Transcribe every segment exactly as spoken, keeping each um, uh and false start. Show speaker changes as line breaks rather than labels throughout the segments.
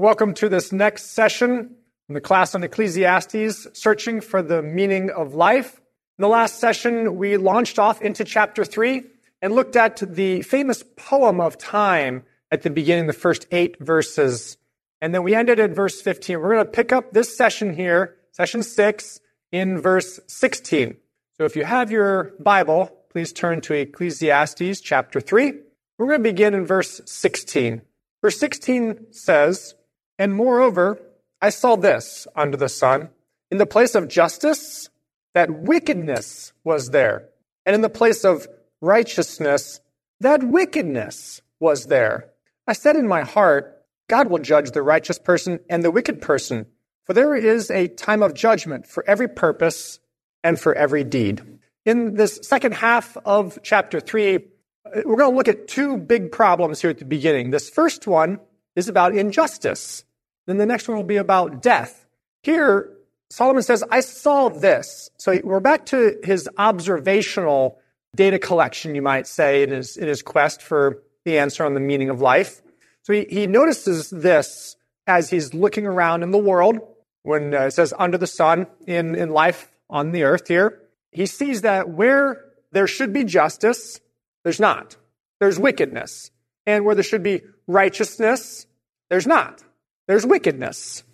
welcome to this next session in the class on Ecclesiastes, Searching for the Meaning of Life. In the last session, we launched off into chapter three and looked at the famous poem of time at the beginning, the first eight verses. And then we ended at verse fifteen. We're going to pick up this session here, session six, in verse sixteen. So if you have your Bible, please turn to Ecclesiastes chapter three. We're going to begin in verse sixteen. Verse sixteen says, "And moreover, I saw this under the sun, in the place of justice, that wickedness was there, and in the place of righteousness, that wickedness was there. I said in my heart, God will judge the righteous person and the wicked person, for there is a time of judgment for every purpose and for every deed." In this second half of chapter three, we're going to look at two big problems here at the beginning. This first one is about injustice. Then the next one will be about death. Here, Solomon says, I saw this. So we're back to his observational data collection, you might say, in his, in his quest for the answer on the meaning of life. So he, he notices this as he's looking around in the world, when uh, it says under the sun, in, in life on the earth here. He sees that where there should be justice, there's not. There's wickedness. And where there should be righteousness, there's not. There's wickedness.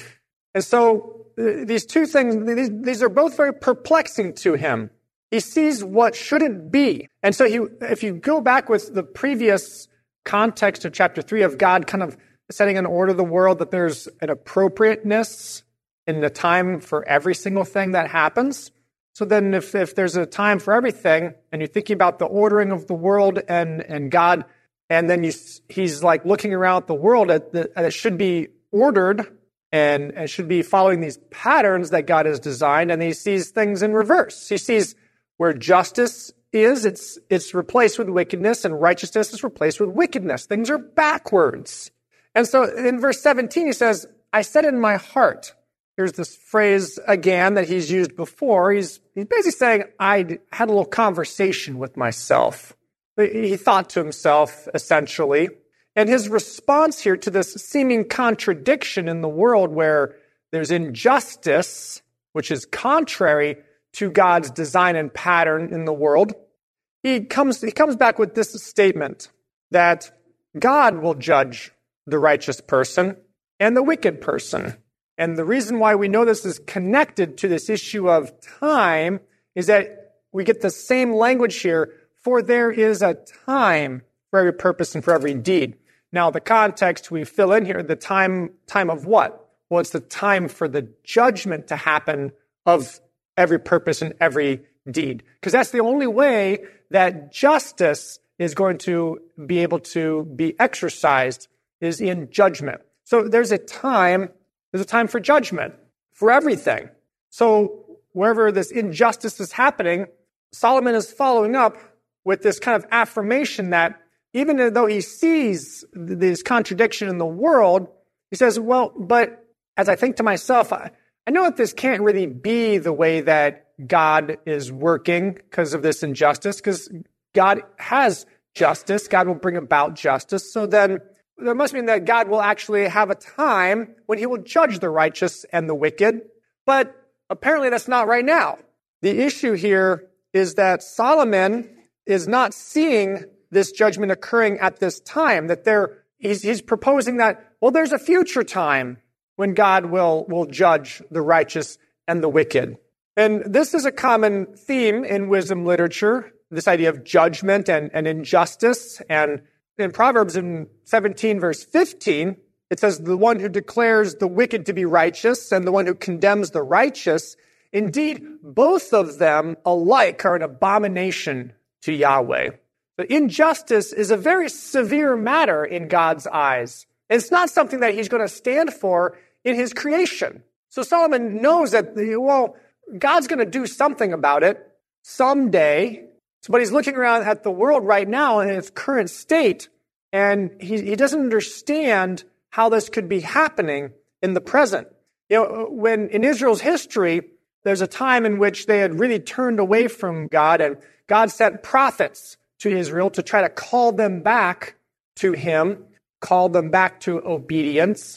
And so uh, these two things, these, these are both very perplexing to him. He sees what shouldn't be. And so he, if you go back with the previous context of chapter three of God kind of setting in order the world, that there's an appropriateness in the time for every single thing that happens. So then if, if there's a time for everything, and you're thinking about the ordering of the world and, and God, and then you, he's like looking around at the world at the, and it should be ordered and it should be following these patterns that God has designed, and he sees things in reverse. He sees where justice is, it's, it's replaced with wickedness, and righteousness is replaced with wickedness. Things are backwards. And so in verse seventeen, he says, I said in my heart. Here's this phrase again that he's used before. He's, he's basically saying, I had a little conversation with myself. He thought to himself, essentially. And his response here to this seeming contradiction in the world where there's injustice, which is contrary to God's design and pattern in the world, he comes, he comes back with this statement that God will judge the righteous person and the wicked person. And the reason why we know this is connected to this issue of time is that we get the same language here, for there is a time for every purpose and for every deed. Now, the context we fill in here, the time, time of what? Well, it's the time for the judgment to happen of every purpose and every deed. Because that's the only way that justice is going to be able to be exercised, is in judgment. So there's a time There's a time for judgment, for everything. So wherever this injustice is happening, Solomon is following up with this kind of affirmation that even though he sees this contradiction in the world, he says, well, but as I think to myself, I, I know that this can't really be the way that God is working because of this injustice, because God has justice. God will bring about justice. So then there must mean that God will actually have a time when he will judge the righteous and the wicked. But apparently that's not right now. The issue here is that Solomon is not seeing this judgment occurring at this time, that there, he's, he's proposing that, well, there's a future time when God will, will judge the righteous and the wicked. And this is a common theme in wisdom literature, this idea of judgment and, and injustice. And in Proverbs in seventeen, verse fifteen, it says, the one who declares the wicked to be righteous and the one who condemns the righteous, indeed, both of them alike are an abomination to Yahweh. But injustice is a very severe matter in God's eyes. It's not something that he's going to stand for in his creation. So Solomon knows that, well, God's going to do something about it someday. But he's looking around at the world right now in its current state, and he, he doesn't understand how this could be happening in the present. You know, when in Israel's history, there's a time in which they had really turned away from God, and God sent prophets to Israel to try to call them back to him, call them back to obedience.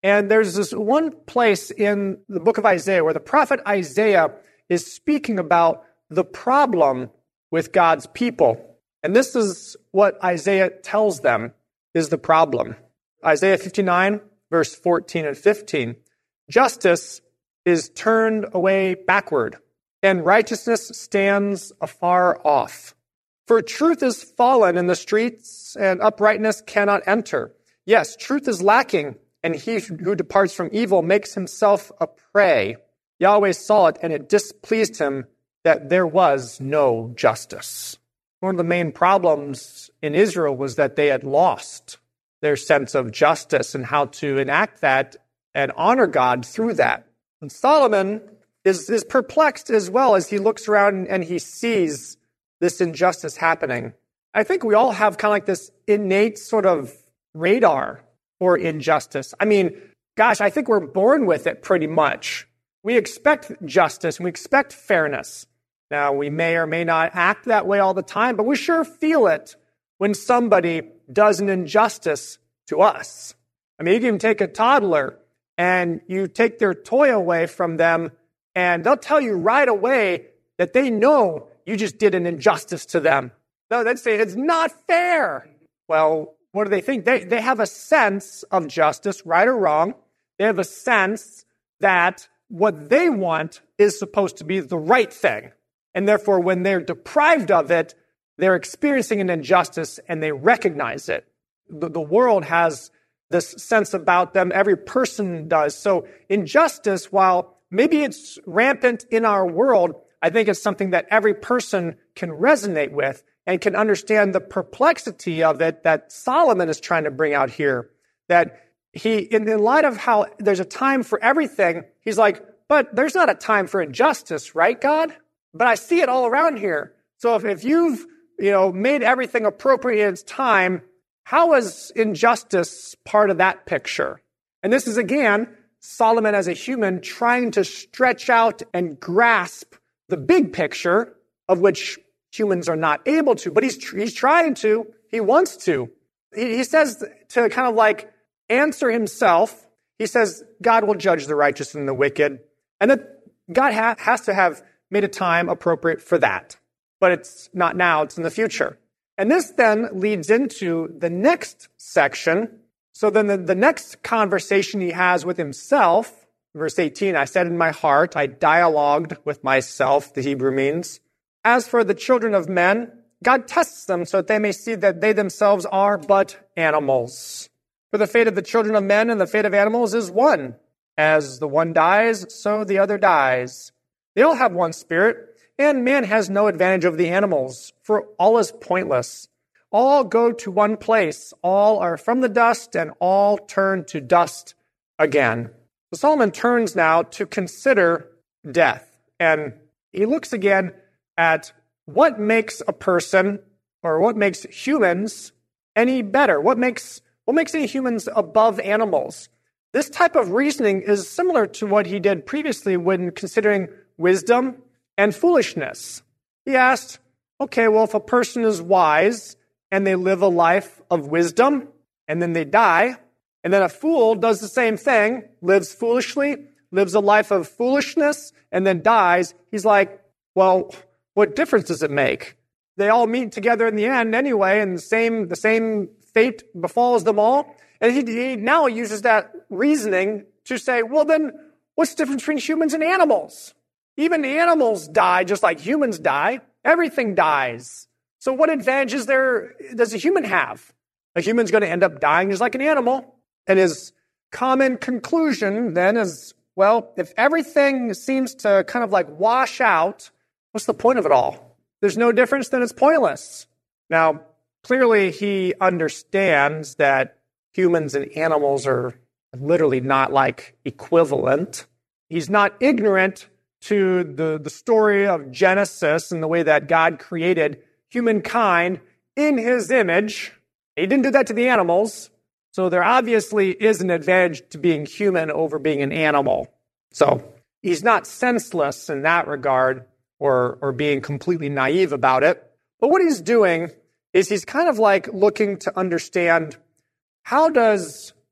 And there's this one place in the book of Isaiah where the prophet Isaiah is speaking about the problem with God's people. And this is what Isaiah tells them is the problem. Isaiah fifty-nine, verse fourteen and fifteen. Justice is turned away backward, and righteousness stands afar off. For truth is fallen in the streets, and uprightness cannot enter. Yes, truth is lacking, and he who departs from evil makes himself a prey. Yahweh saw it, and it displeased him that there was no justice. One of the main problems in Israel was that they had lost their sense of justice and how to enact that and honor God through that. And Solomon is, is perplexed as well as he looks around and he sees this injustice happening. I think we all have kind of like this innate sort of radar for injustice. I mean, gosh, I think we're born with it pretty much. We expect justice and we expect fairness. Now, we may or may not act that way all the time, but we sure feel it when somebody does an injustice to us. I mean, you can even take a toddler and you take their toy away from them, and they'll tell you right away that they know you just did an injustice to them. No, they'd say, it's not fair. Well, what do they think? They, they have a sense of justice, right or wrong. They have a sense that what they want is supposed to be the right thing. And therefore, when they're deprived of it, they're experiencing an injustice and they recognize it. The, the world has this sense about them. Every person does. So injustice, while maybe it's rampant in our world, I think it's something that every person can resonate with and can understand the perplexity of it that Solomon is trying to bring out here. That he, in, in light of how there's a time for everything, he's like, but there's not a time for injustice, right, God? But I see it all around here. So if, if you've, you know, made everything appropriate in its time, how is injustice part of that picture? And this is, again, Solomon as a human trying to stretch out and grasp the big picture of which humans are not able to. But he's, he's trying to. He wants to. He, he says to kind of like answer himself, he says, God will judge the righteous and the wicked. And that God ha- has to have made a time appropriate for that. But it's not now, it's in the future. And this then leads into the next section. So then the, the next conversation he has with himself, verse eighteen, I said in my heart, I dialogued with myself, the Hebrew means. As for the children of men, God tests them so that they may see that they themselves are but animals. For the fate of the children of men and the fate of animals is one. As the one dies, so the other dies. They all have one spirit. And man has no advantage over the animals, for all is pointless. All go to one place. All are from the dust, and all turn to dust again. So Solomon turns now to consider death. And he looks again at what makes a person, or what makes humans any better. What makes, what makes any humans above animals? This type of reasoning is similar to what he did previously when considering wisdom and foolishness. He asked, okay, well, if a person is wise and they live a life of wisdom and then they die, and then a fool does the same thing, lives foolishly, lives a life of foolishness, and then dies, he's like, well, what difference does it make? They all meet together in the end anyway, and the same, the same fate befalls them all. And he, he now uses that reasoning to say, well, then what's the difference between humans and animals? Even animals die just like humans die. Everything dies. So what advantages there does a human have? A human's going to end up dying just like an animal. And his common conclusion then is, well, if everything seems to kind of like wash out, what's the point of it all? There's no difference, then it's pointless. Now, clearly he understands that humans and animals are literally not like equivalent. He's not ignorant to the, the story of Genesis and the way that God created humankind in his image. He didn't do that to the animals. So there obviously is an advantage to being human over being an animal. So he's not senseless in that regard or, or being completely naive about it. But what he's doing is he's kind of like looking to understand, how does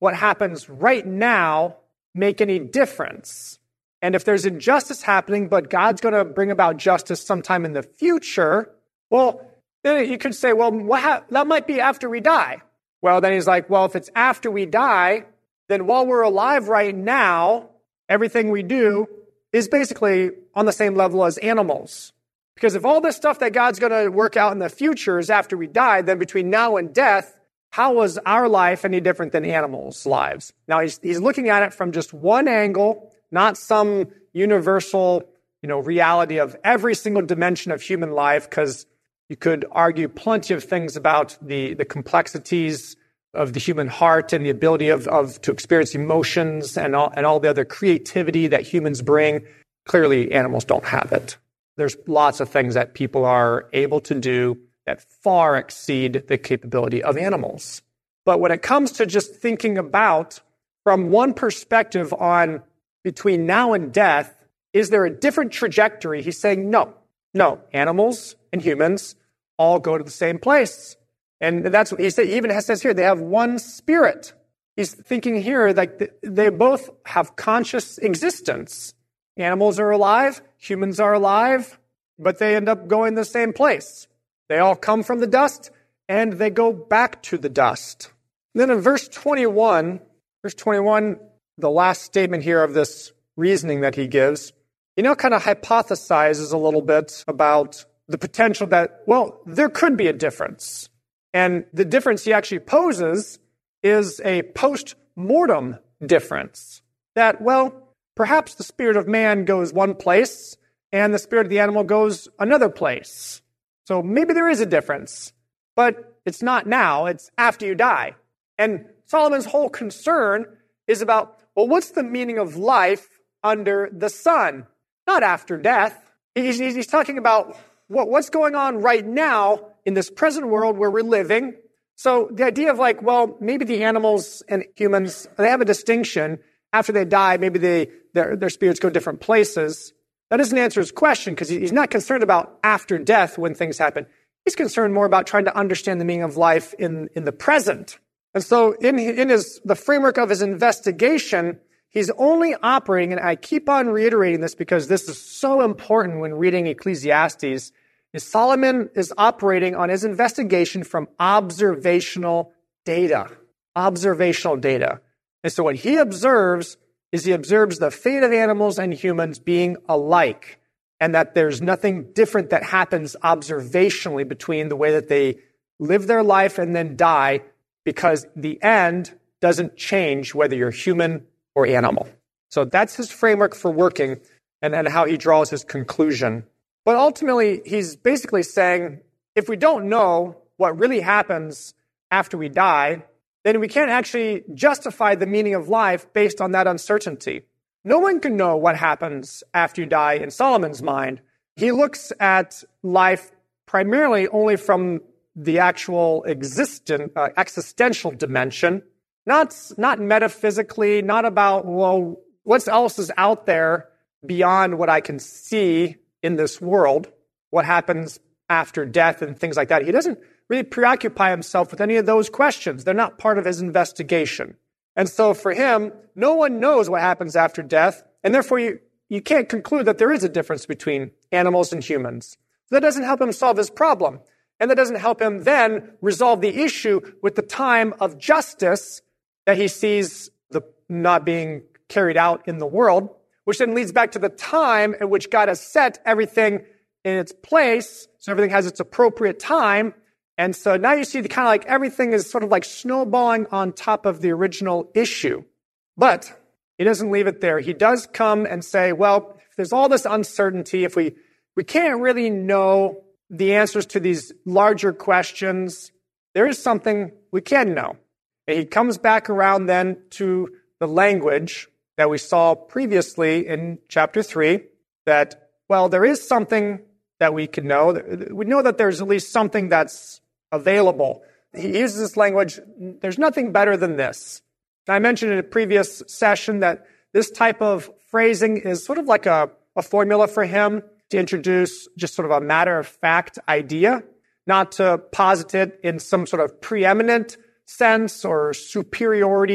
what happens right now make any difference? And if there's injustice happening, but God's going to bring about justice sometime in the future, well, then you could say, well, what ha- that might be after we die. Well, then he's like, well, if it's after we die, then while we're alive right now, everything we do is basically on the same level as animals. Because if all this stuff that God's going to work out in the future is after we die, then between now and death, how was our life any different than animals' lives? Now, he's, he's looking at it from just one angle, not some universal, you know, reality of every single dimension of human life, because you could argue plenty of things about the, the complexities of the human heart and the ability of, of to experience emotions and all, and all the other creativity that humans bring. Clearly, animals don't have it. There's lots of things that people are able to do that far exceed the capability of animals. But when it comes to just thinking about, from one perspective on between now and death, is there a different trajectory? He's saying no. No, animals and humans all go to the same place. And that's what he said. He even says here, they have one spirit. He's thinking here that they both have conscious existence. Animals are alive, humans are alive, but they end up going the same place. They all come from the dust, and they go back to the dust. And then in verse twenty-one, verse twenty-one, the last statement here of this reasoning that he gives, he now kind of hypothesizes a little bit about the potential that, well, there could be a difference. And the difference he actually poses is a post-mortem difference. That, well, perhaps the spirit of man goes one place, and the spirit of the animal goes another place. So maybe there is a difference, but it's not now, it's after you die. And Solomon's whole concern is about, well, what's the meaning of life under the sun? Not after death. He's, he's talking about what, what's going on right now in this present world where we're living. So the idea of like, well, maybe the animals and humans, they have a distinction. After they die, maybe they their, their spirits go different places. That doesn't answer his question, because he's not concerned about after death when things happen. He's concerned more about trying to understand the meaning of life in, in the present. And so in, in his the framework of his investigation, he's only operating, and I keep on reiterating this because this is so important when reading Ecclesiastes, is Solomon is operating on his investigation from observational data. Observational data. And so what he observes is he observes the fate of animals and humans being alike, and that there's nothing different that happens observationally between the way that they live their life and then die, because the end doesn't change whether you're human or animal. So that's his framework for working, and, and how he draws his conclusion. But ultimately, he's basically saying, if we don't know what really happens after we die, then we can't actually justify the meaning of life based on that uncertainty. No one can know what happens after you die in Solomon's mind. He looks at life primarily only from the actual existent, uh, existential dimension, not, not metaphysically, not about, well, what else is out there beyond what I can see in this world, what happens after death and things like that. He doesn't really preoccupy himself with any of those questions. They're not part of his investigation. And so for him, no one knows what happens after death, and therefore you, you can't conclude that there is a difference between animals and humans. So that doesn't help him solve his problem. And that doesn't help him then resolve the issue with the time of justice that he sees the not being carried out in the world, which then leads back to the time at which God has set everything in its place, so everything has its appropriate time. And so now you see the kind of like everything is sort of like snowballing on top of the original issue. But he doesn't leave it there. He does come and say, well, if there's all this uncertainty, if we, we can't really know the answers to these larger questions, there is something we can know. And he comes back around then to the language that we saw previously in chapter three, that, well, there is something that we can know. We know that there's at least something that's available. He uses this language, there's nothing better than this. And I mentioned in a previous session that this type of phrasing is sort of like a, a formula for him to introduce just sort of a matter-of-fact idea, not to posit it in some sort of preeminent sense or superiority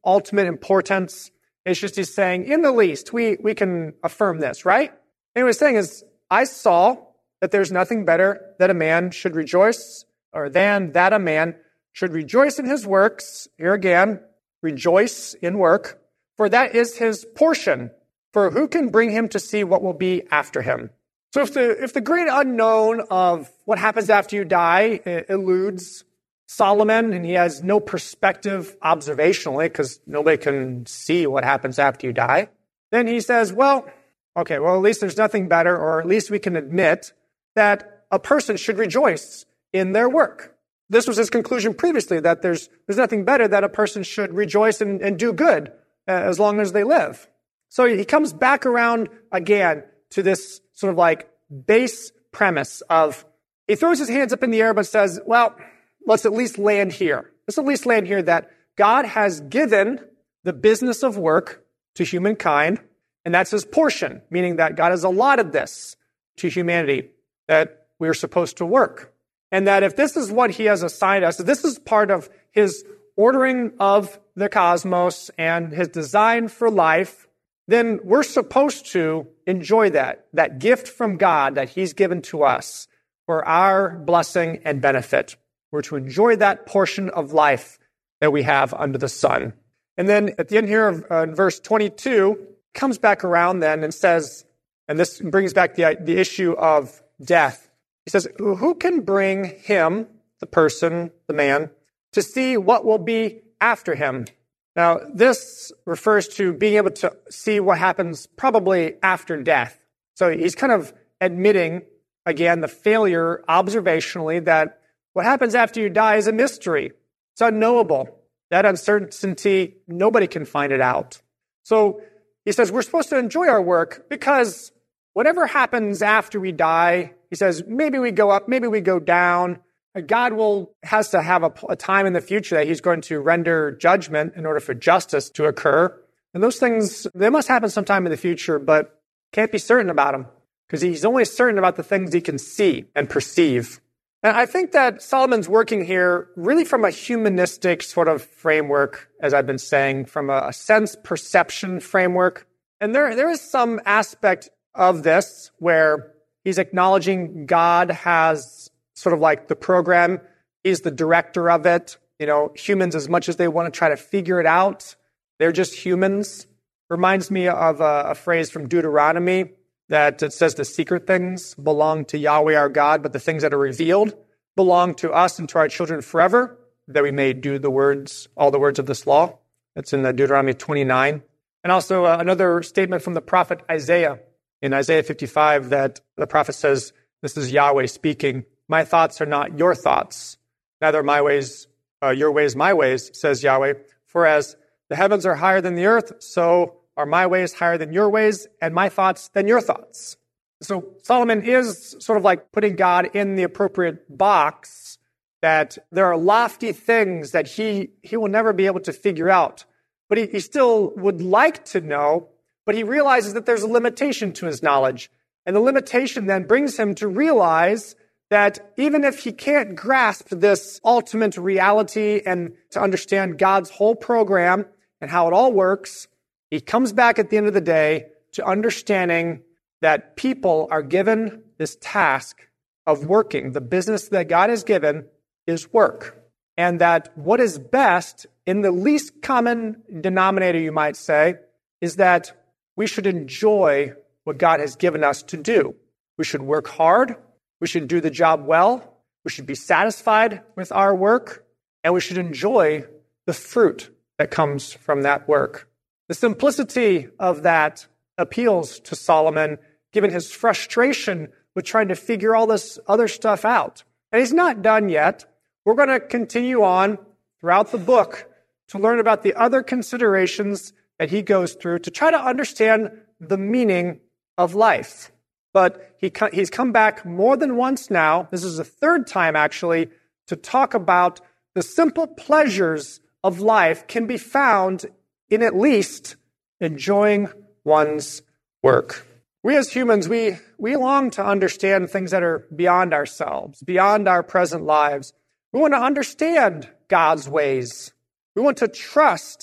ultimate importance. It's just he's saying, in the least, we, we can affirm this, right? And what he's saying is, I saw that there's nothing better that a man should rejoice, or than that a man should rejoice in his works. Here again, rejoice in work, for that is his portion. For who can bring him to see what will be after him? So if the if the great unknown of what happens after you die eludes Solomon, and he has no perspective observationally because nobody can see what happens after you die, then he says, well, okay, well, at least there's nothing better, or at least we can admit that a person should rejoice in their work. This was his conclusion previously, that there's there's nothing better that a person should rejoice and, and do good uh, as long as they live. So he comes back around again to this sort of like base premise of, he throws his hands up in the air but says, well, let's at least land here. Let's at least land here that God has given the business of work to humankind, and that's his portion, meaning that God has allotted this to humanity, that we're supposed to work. And that if this is what he has assigned us, this is part of his ordering of the cosmos and his design for life, then we're supposed to enjoy that, that gift from God that he's given to us for our blessing and benefit. We're to enjoy that portion of life that we have under the sun. And then at the end here of uh, verse twenty-two, comes back around then and says, and this brings back the, the issue of death. He says, who can bring him, the person, the man, to see what will be after him? Now, this refers to being able to see what happens probably after death. So he's kind of admitting, again, the failure observationally that what happens after you die is a mystery. It's unknowable. That uncertainty, nobody can find it out. So he says we're supposed to enjoy our work because whatever happens after we die, he says, maybe we go up, maybe we go down. God will has to have a, a time in the future that he's going to render judgment in order for justice to occur. And those things, they must happen sometime in the future, but can't be certain about them because he's only certain about the things he can see and perceive. And I think that Solomon's working here really from a humanistic sort of framework, as I've been saying, from a, a sense perception framework. And there, there is some aspect of this where he's acknowledging God has sort of like the program. He's the director of it. You know, humans, as much as they want to try to figure it out, they're just humans. Reminds me of a, a phrase from Deuteronomy that it says the secret things belong to Yahweh our God, but the things that are revealed belong to us and to our children forever, that we may do the words, all the words of this law. That's in Deuteronomy twenty-nine. And also uh, another statement from the prophet Isaiah in Isaiah fifty-five that the prophet says, this is Yahweh speaking, my thoughts are not your thoughts, neither my ways, uh, your ways, my ways, says Yahweh. For as the heavens are higher than the earth, so are my ways higher than your ways, and my thoughts than your thoughts. So Solomon is sort of like putting God in the appropriate box, that there are lofty things that he, he will never be able to figure out. But he, he still would like to know, but he realizes that there's a limitation to his knowledge. And the limitation then brings him to realize that even if he can't grasp this ultimate reality and to understand God's whole program and how it all works, he comes back at the end of the day to understanding that people are given this task of working. The business that God has given is work. And that what is best, in the least common denominator, you might say, is that we should enjoy what God has given us to do. We should work hard. We should do the job well. We should be satisfied with our work. And we should enjoy the fruit that comes from that work. The simplicity of that appeals to Solomon, given his frustration with trying to figure all this other stuff out. And he's not done yet. We're going to continue on throughout the book to learn about the other considerations that he goes through to try to understand the meaning of life. But he he's come back more than once now, this is the third time actually, to talk about the simple pleasures of life can be found in at least enjoying one's work. We as humans, we, we long to understand things that are beyond ourselves, beyond our present lives. We want to understand God's ways. We want to trust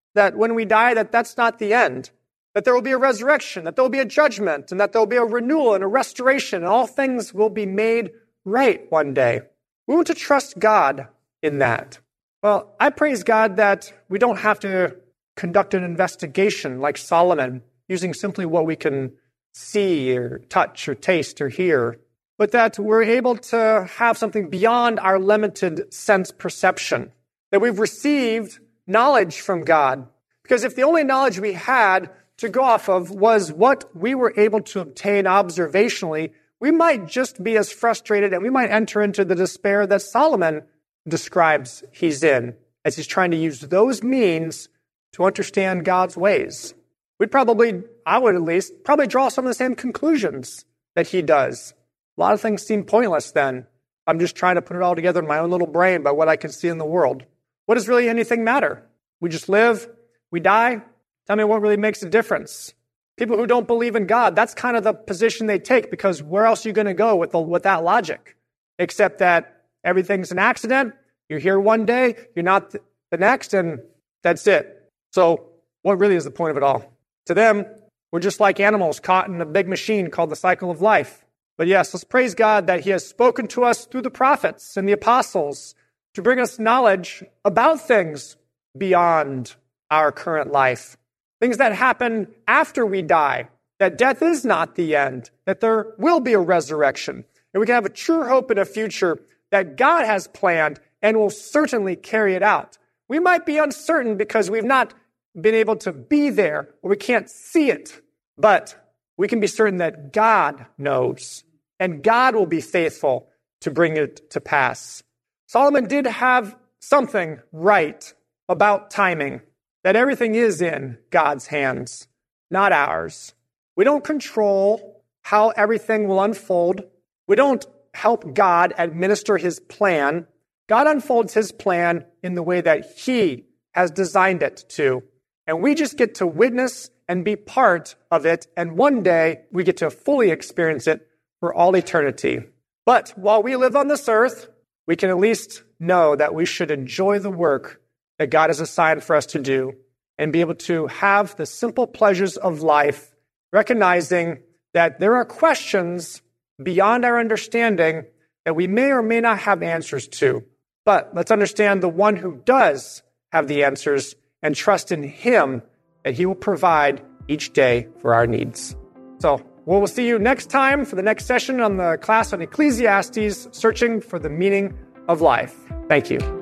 that when we die, that that's not the end, that there will be a resurrection, that there will be a judgment, and that there will be a renewal and a restoration, and all things will be made right one day. We want to trust God in that. Well, I praise God that we don't have to conduct an investigation like Solomon, using simply what we can see or touch or taste or hear, but that we're able to have something beyond our limited sense perception, that we've received knowledge from God. Because if the only knowledge we had to go off of was what we were able to obtain observationally, we might just be as frustrated and we might enter into the despair that Solomon describes he's in, as he's trying to use those means to understand God's ways. We'd probably, I would at least, probably draw some of the same conclusions that he does. A lot of things seem pointless then. I'm just trying to put it all together in my own little brain by what I can see in the world. What does really anything matter? We just live, we die. Tell me what really makes a difference. People who don't believe in God, that's kind of the position they take, because where else are you going to go with, the, with that logic? Except that everything's an accident. You're here one day, you're not th- the next, and that's it. So what really is the point of it all? To them, we're just like animals caught in a big machine called the cycle of life. But yes, let's praise God that he has spoken to us through the prophets and the apostles to bring us knowledge about things beyond our current life. Things that happen after we die, that death is not the end, that there will be a resurrection, and we can have a true hope in a future that God has planned and will certainly carry it out. We might be uncertain because we've not been able to be there, or we can't see it, but we can be certain that God knows, and God will be faithful to bring it to pass. Solomon did have something right about timing, that everything is in God's hands, not ours. We don't control how everything will unfold. We don't help God administer his plan. God unfolds his plan in the way that he has designed it to. And we just get to witness and be part of it. And one day we get to fully experience it for all eternity. But while we live on this earth, we can at least know that we should enjoy the work that God has assigned for us to do and be able to have the simple pleasures of life, recognizing that there are questions beyond our understanding that we may or may not have answers to. But let's understand the one who does have the answers and trust in him that he will provide each day for our needs. So we'll see you next time for the next session on the class on Ecclesiastes, Searching for the Meaning of Life. Thank you.